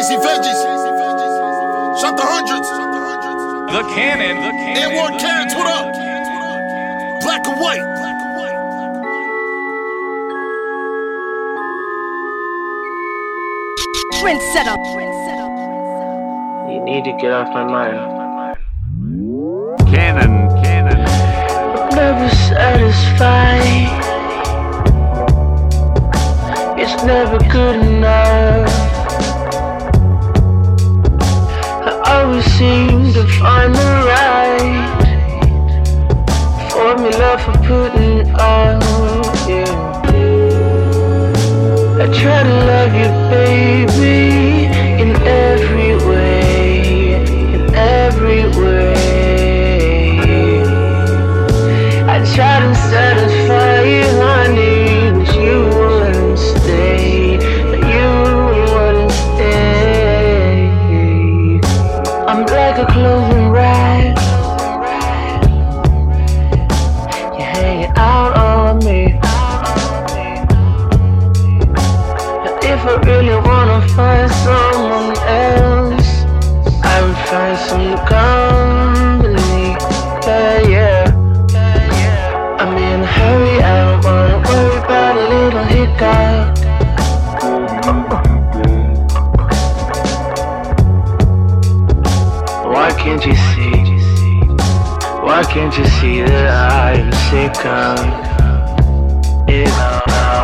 Casey Veggies. Shot the hundreds. The Cannon. N1 Cannons, what up? Black and white. Trendsetter. You need to get off my mind. Cannon. I'm never satisfied. It's never good enough. I always seem to find the right formula for putting on. Yeah. I try to love you, baby, in every way, in every way. I try to satisfy you, honey, but you wouldn't stay, but you wouldn't stay. I'm like a clothing rack, you're hanging out on me. If I really wanna find someone else, I would find some company. Yeah. I'm in a hurry, I don't wanna worry about a little hiccup. Why can't you see? Why can't you see that I'm sick of it all?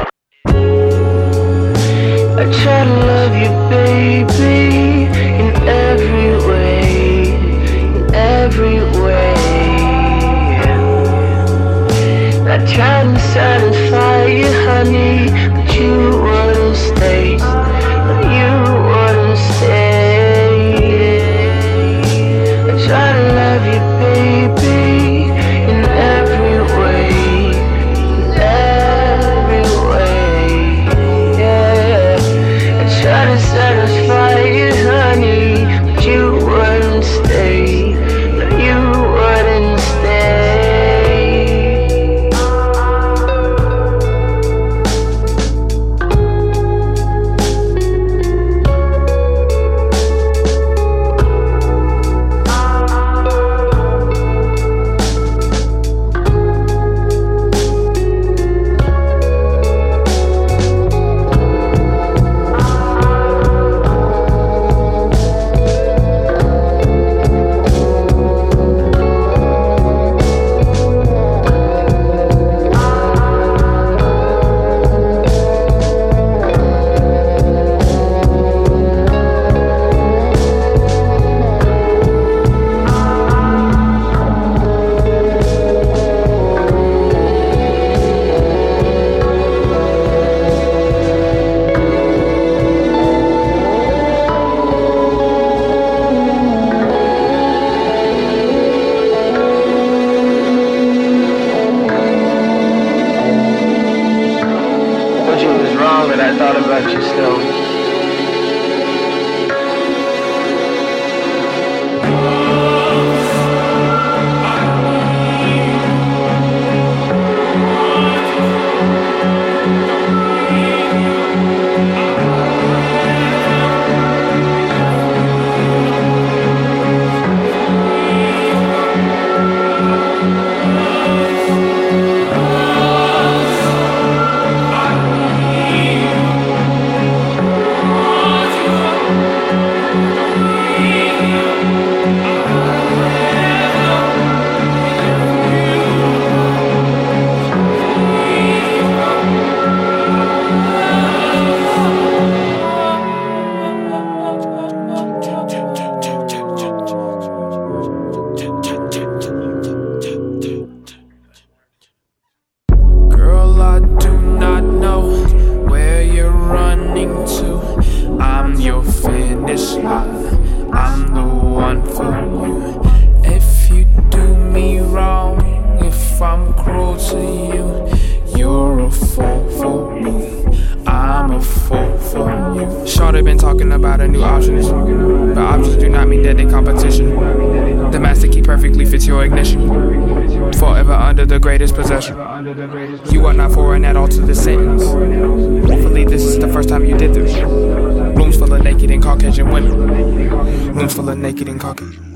I try to love you, baby, in every way, in every way. I try to satisfy you, honey, but you wouldn't stay, but you wouldn't stay. I try to love you, baby, in every way, in every way. Try to satisfy you, honey, but you wouldn't stay, but you wouldn't stay. But I thought about you still. I'm the one for you. If you do me wrong, if I'm cruel to you, you're a fool for me. I'm a fool for you. Shawty been talking about a new option, but options do not mean that they competition. The master key perfectly fits your ignition. Forever under the greatest possession. You are not foreign at all to the sentence. Hopefully this is the first time you did this. Rooms full of naked and Caucasian women. Rooms full of naked and Caucasian.